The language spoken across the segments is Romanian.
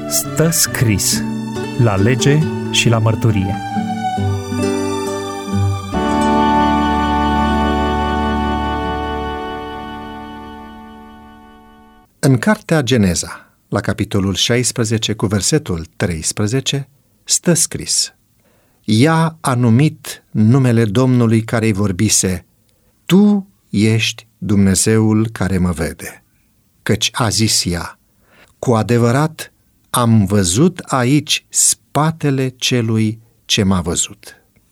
Stă scris la lege și la mărturie. În cartea Geneza, la capitolul 16 cu versetul 13, stă scris: Ea a numit numele Domnului care-i vorbise: Tu ești Dumnezeul care mă vede. Căci a zis ea: Cu adevărat am văzut aici spatele celui ce m-a văzut.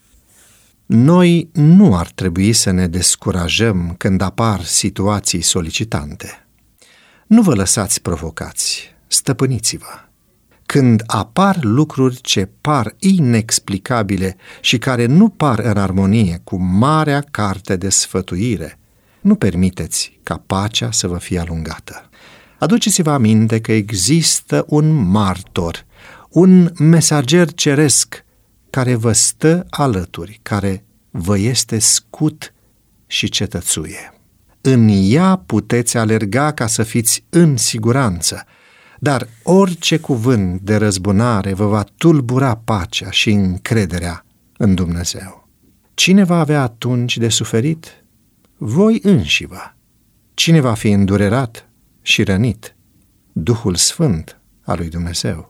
Noi nu ar trebui să ne descurajăm când apar situații solicitante. Nu vă lăsați provocați, stăpâniți-vă. Când apar lucruri ce par inexplicabile și care nu par în armonie cu marea carte de sfătuire, nu permiteți ca pacea să vă fie alungată. Aduceți-vă aminte că există un martor, un mesager ceresc care vă stă alături, care vă este scut și cetățuie. În ea puteți alerga ca să fiți în siguranță, dar orice cuvânt de răzbunare vă va tulbura pacea și încrederea în Dumnezeu. Cine va avea atunci de suferit? Voi înșivă. Cine va fi îndurerat și rănit? Duhul Sfânt al lui Dumnezeu.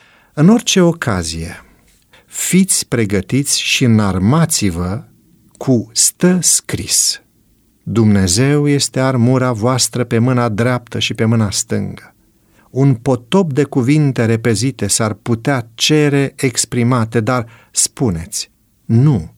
În orice ocazie, fiți pregătiți și înarmați-vă cu stă scris: Dumnezeu este armura voastră pe mâna dreaptă și pe mâna stângă. Un potop de cuvinte repezite s-ar putea cere exprimate, dar spuneți: Nu,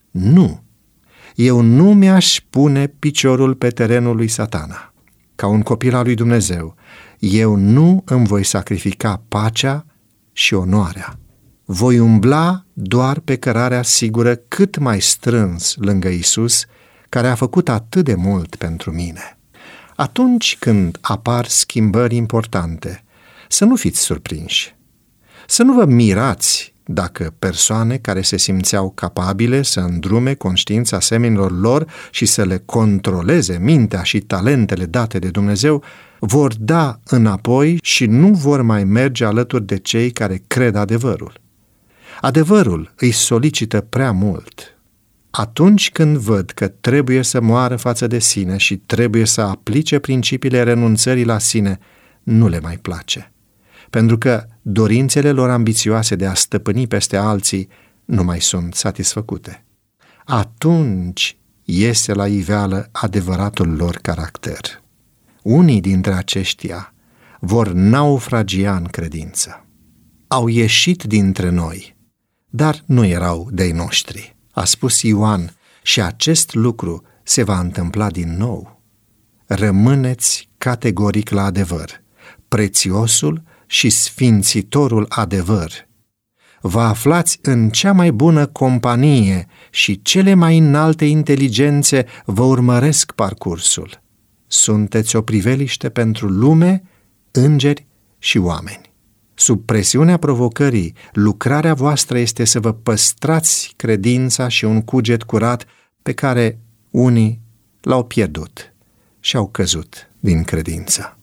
nu, eu nu mi-aș pune piciorul pe terenul lui Satana. Ca un copil al lui Dumnezeu, eu nu îmi voi sacrifica pacea și onoarea. Voi umbla doar pe cărarea sigură cât mai strâns lângă Iisus, care a făcut atât de mult pentru mine. Atunci când apar schimbări importante, să nu fiți surprinși. Să nu vă mirați dacă persoane care se simțeau capabile să îndrume conștiința semenilor lor și să le controleze mintea și talentele date de Dumnezeu, vor da înapoi și nu vor mai merge alături de cei care cred adevărul. Adevărul îi solicită prea mult. Atunci când văd că trebuie să moară față de sine și trebuie să aplice principiile renunțării la sine, nu le mai place. Pentru că dorințele lor ambițioase de a stăpâni peste alții nu mai sunt satisfăcute. Atunci iese la iveală adevăratul lor caracter. Unii dintre aceștia vor naufragia în credință. Au ieșit dintre noi, dar nu erau de-ai noștri, a spus Ioan, și acest lucru se va întâmpla din nou. Rămâneți categoric la adevăr, prețiosul și sfințitorul adevăr. Vă aflați în cea mai bună companie și cele mai înalte inteligențe vă urmăresc parcursul. Sunteți o priveliște pentru lume, îngeri și oameni. Sub presiunea provocării, lucrarea voastră este să vă păstrați credința și un cuget curat pe care unii l-au pierdut și au căzut din credință.